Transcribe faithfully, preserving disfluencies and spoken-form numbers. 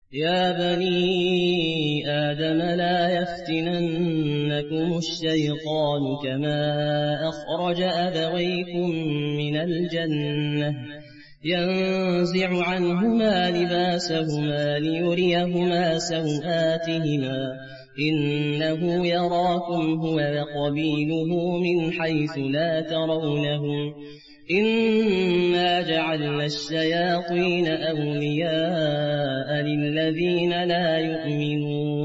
يا بني آدم لا يفتننكم الشيطان كما أخرج أبويكم من الجنة ينزع عنهما لباسهما ليريهما سوآتهما إنه يراكم هو وقبيله من حيث لا ترونهم إنا جعلنا الشياطين أولياء للذين لا يؤمنون